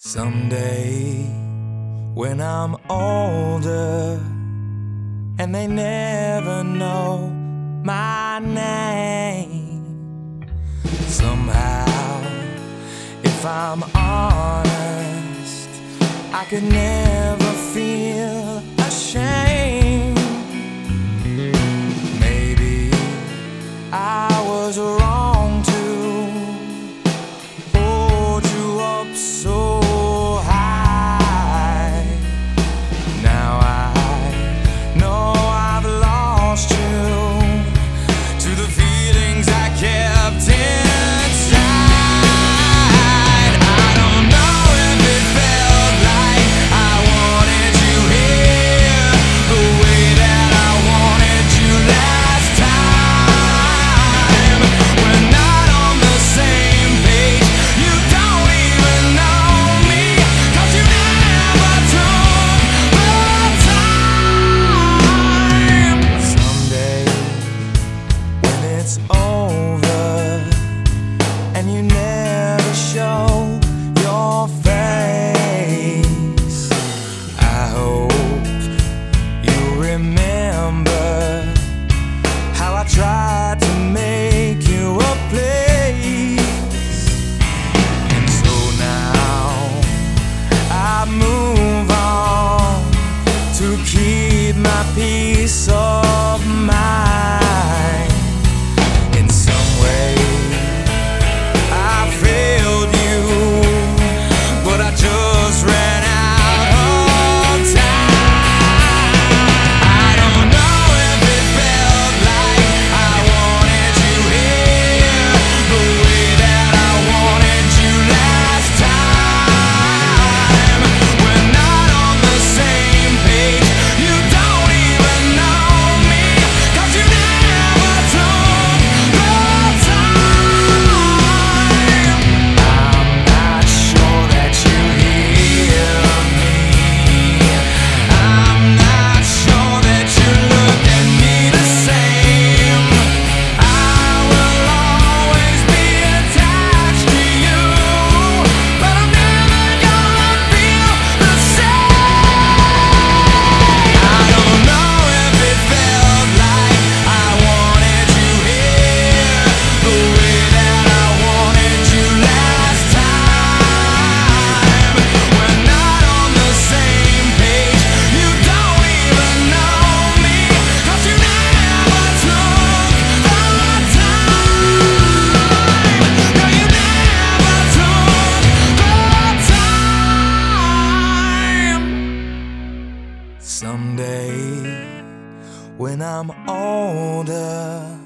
Someday, when I'm older and they never know my name, somehow, if I'm honest, I could never feel ashamed. Maybe I was wrong to hold you up so high. Now I know I've lost you to the feelings I kept inside. I don't know if it felt like I wanted you here the way that I wanted you last time. We're not on the same page. You don't even know me, 'cause you never took the time. Someday, when it's over and you never show your face, I hope you remember how I tried to make you a place. And so now I move on to keep my peace of mind. In some way I failed you, but I just ran out of time. I don't know if it felt like I wanted you here the way that I wanted you last time. We're not on the same page. You don't even know me, 'cause you never took the time. I'm not sure that you hear me. I'm not sure that you look at me the same. I will always be attached to you, but I'm never gonna feel the same. I don't know if it felt like I wanted you here the way that I wanted you last time. We're not on the same page. You don't even know me, 'cause you never took the time. No, you never took the time. Someday, when I'm older